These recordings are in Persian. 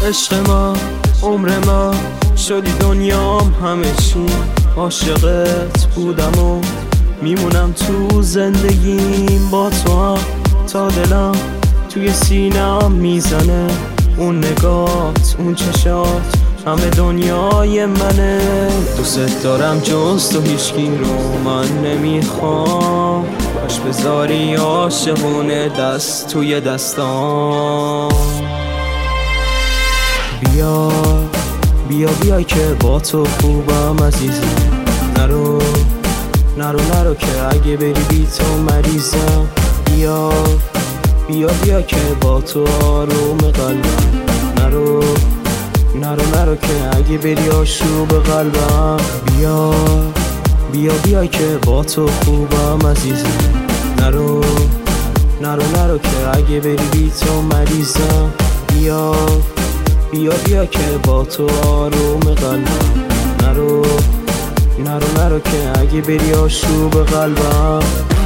عشق ما، عمر ما، شدی دنیام همه چی. عاشقت بودم و میمونم تو زندگیم با تو هم، تا دلم توی سینم میزنه. اون نگات، اون چشات، همه دنیای منه. دوست دارم جز تو هیچکی رو من نمیخوام. باش بذاری عاشقونه دست توی دستام. بیا بیا بیا که با تو خوبم عزیزم. نرو نرو نرو که اگه بری بی تو مریضم. بیا بیا بیا که با تو آروم قلبم. نرو نرو نرو که اگه بری آشوب قلبم. بیا بیا بیا که با تو خوبم عزیزم. نرو نرو نرو که اگه بری بی تو مریضم. بیا بیا بیا که با تو آروم قلبم. نرو نرو نرو که اگه بری آشوب قلبم.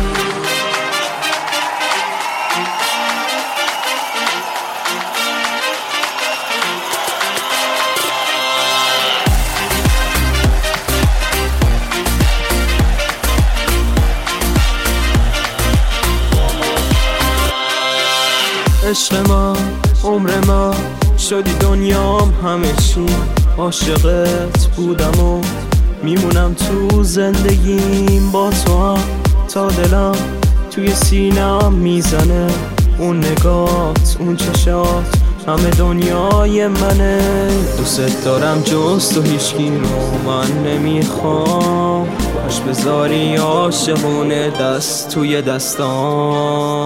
عشق ما، عمر ما، شدی دنیام همه چی. عاشقت بودم و میمونم تو زندگیم با تو هم، تا دلم توی سینم میزنه. اون نگات، اون چشات، همه دنیای منه. دوست دارم جز تو هیچکی رو من نمیخوام. باش بذاری عاشقونه دست توی دستام.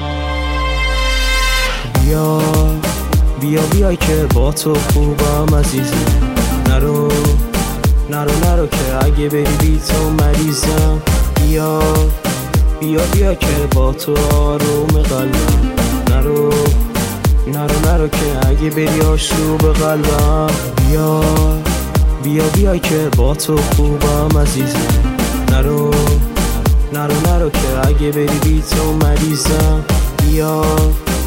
بیا بیا بیا که با تو خوبم عزیزم. نرو نرو نرو که اگه بری بی تو مریضم. بیا بیا بیا که با تو آروم قلبم. نرو نرو نرو که اگه بری آشوب قلبم. بیا بیا بیا که با تو خوبم عزیزم. نرو نرو نرو که اگه بری بی تو مریضم. بیا